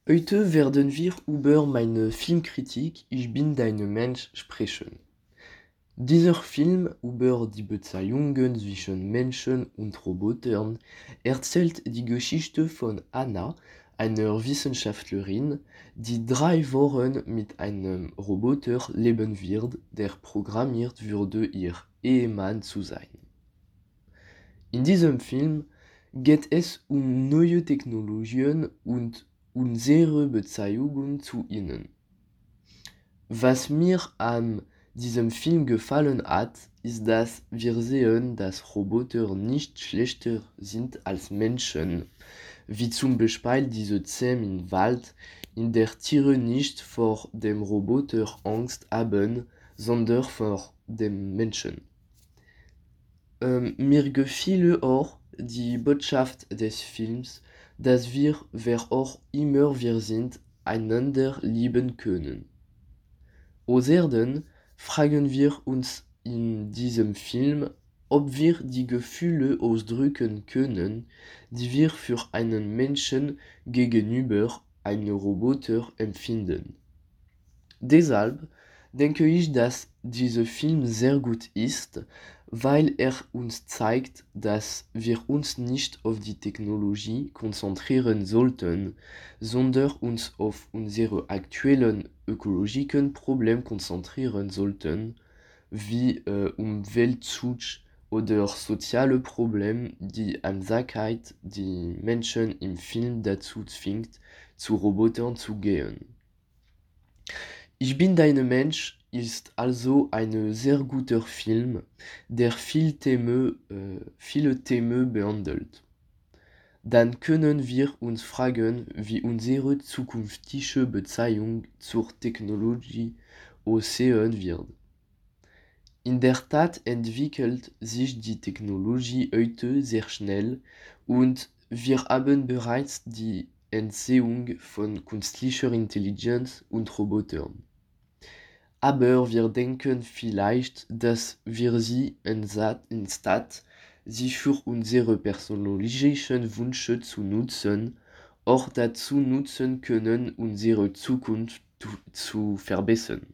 Heute werden wir über meine Filmkritik Ich bin dein Mensch sprechen. Dieser Film über die Beziehungen zwischen Menschen und Robotern erzählt die Geschichte von Anna, einer Wissenschaftlerin, die 3 Wochen mit einem Roboter leben wird, der programmiert wurde, ihr Ehemann zu sein. In diesem Film geht es um neue Technologien und unsere Beziehungen zu ihnen. Was mir an diesem Film gefallen hat, ist, dass wir sehen, dass Roboter nicht schlechter sind als Menschen, wie zum Beispiel diese Szene im Wald, in der Tiere nicht vor dem Roboter Angst haben, sondern vor dem Menschen. Mir gefiel auch die Botschaft des Films, dass wir, wer auch immer wir sind, einander lieben können. Außerdem fragen wir uns in diesem Film, ob wir die Gefühle ausdrücken können, die wir für einen Menschen gegenüber einem Roboter empfinden. Deshalb denke ich, dass dieser Film sehr gut ist, weil er uns zeigt, dass wir uns nicht auf die Technologie konzentrieren sollten, sondern uns auf unsere aktuellen ökologischen Probleme konzentrieren sollten, wie Umweltschutz oder soziale Probleme, die Einsamkeit die Menschen im Film dazu zwingt, zu Robotern zu gehen. Ich bin dein Mensch ist also ein sehr guter Film, der viele Themen behandelt. Dann können wir uns fragen, wie unsere zukünftige Beziehung zur Technologie aussehen wird. In der Tat entwickelt sich die Technologie heute sehr schnell und wir haben bereits die Entstehung von künstlicher Intelligenz und Robotern. Aber wir denken vielleicht, dass wir sie anstatt sie für unsere persönlichen Wünsche zu nutzen, auch dazu nutzen können, unsere Zukunft zu verbessern.